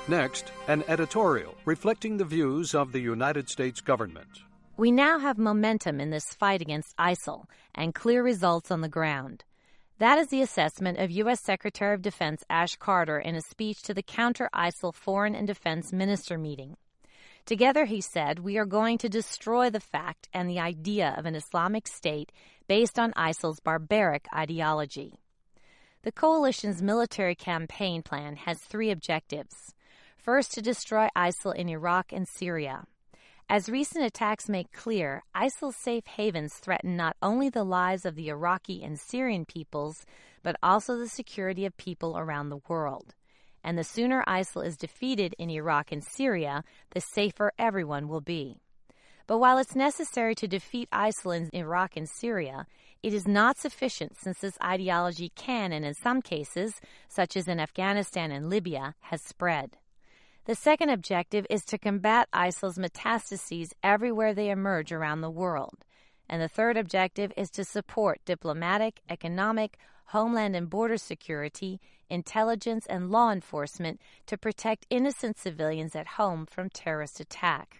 Next, an editorial reflecting the views of the United States government. We now have momentum in this fight against ISIL and clear results on the ground. That is the assessment of U.S. Secretary of Defense Ash Carter in a speech to the counter-ISIL Foreign and Defense Minister meeting. Together, he said, we are going to destroy the fact and the idea of an Islamic State based on ISIL's barbaric ideology. The coalition's military campaign plan has 3 objectives. First, to destroy ISIL in Iraq and Syria. As recent attacks make clear, ISIL's safe havens threaten not only the lives of the Iraqi and Syrian peoples, but also the security of people around the world. And the sooner ISIL is defeated in Iraq and Syria, the safer everyone will be. But while it's necessary to defeat ISIL in Iraq and Syria, it is not sufficient since this ideology can, and in some cases, such as in Afghanistan and Libya, has spread. The second objective is to combat ISIL's metastases everywhere they emerge around the world. And the third objective is to support diplomatic, economic, homeland and border security, intelligence, and law enforcement to protect innocent civilians at home from terrorist attack.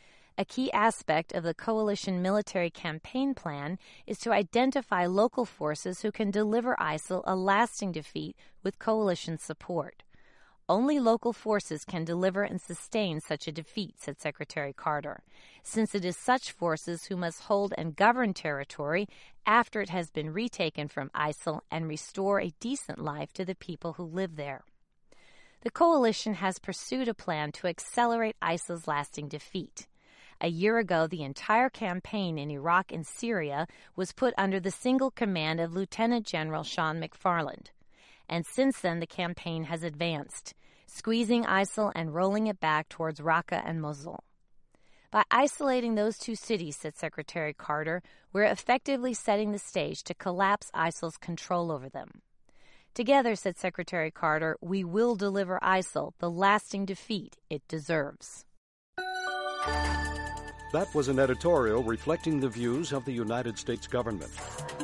A key aspect of the coalition military campaign plan is to identify local forces who can deliver ISIL a lasting defeat with coalition support. Only local forces can deliver and sustain such a defeat, said Secretary Carter, since it is such forces who must hold and govern territory after it has been retaken from ISIL and restore a decent life to the people who live there. The coalition has pursued a plan to accelerate ISIL's lasting defeat. A year ago, the entire campaign in Iraq and Syria was put under the single command of Lieutenant General Sean McFarland. And since then, the campaign has advanced, squeezing ISIL and rolling it back towards Raqqa and Mosul. By isolating those 2 cities, said Secretary Carter, we're effectively setting the stage to collapse ISIL's control over them. Together, said Secretary Carter, we will deliver ISIL the lasting defeat it deserves. That was an editorial reflecting the views of the United States government.